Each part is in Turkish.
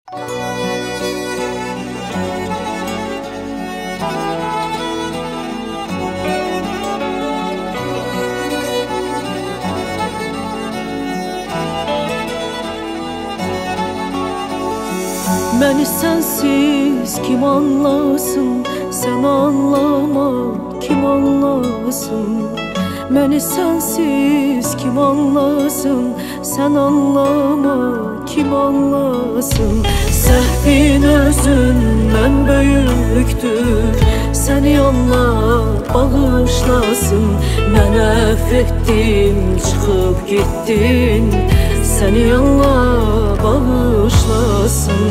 Məni sensiz kim anlasın, sen anlama kim anlasın. Məni sensiz kim anlasın, sen anlama kim anlasın. Səhvin özündən böyükdür, səni Allah bağışlasın. Mən əfv etdim, çıxıb getdin, səni Allah bağışlasın.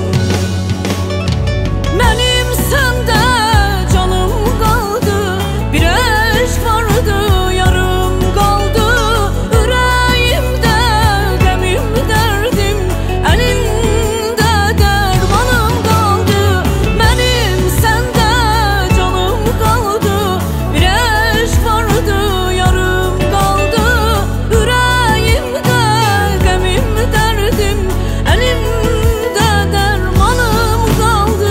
Mənim səndə canım qaldı, bir eşq vardı yarım qaldı. Ürəyimdə qəmim dərdim, əlində dərmanım qaldı. Mənim səndə canım qaldı, bir eşq vardı yarım qaldı. Ürəyimdə qəmim dərdim, əlində dərmanım qaldı.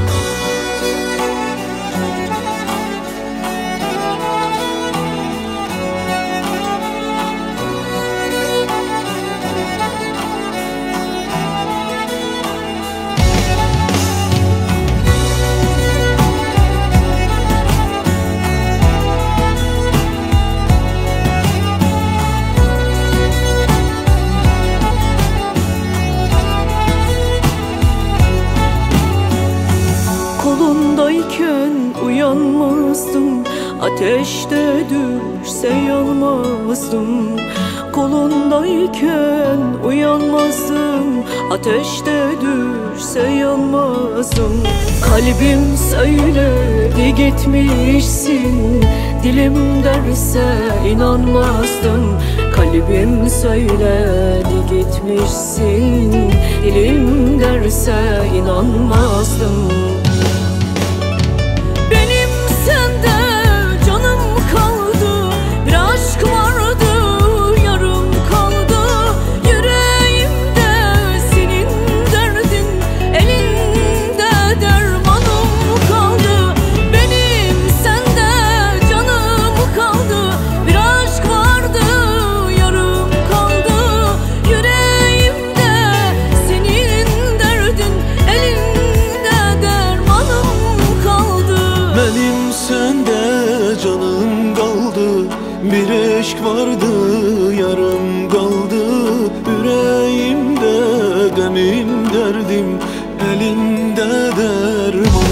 Kolundayken uyanmazdım, ateşte düşse yanmazdım. Kolundayken uyanmazdım, ateşte düşse yanmazdım. Kalbim söyledi gitmişsin, dilim derse inanmazdım. Kalbim söyledi gitmişsin, dilim derse inanmazdım. Benim sende canım kaldı, bir eşk vardı yarım kaldı. Yüreğimde gemim derdim, elinde derman.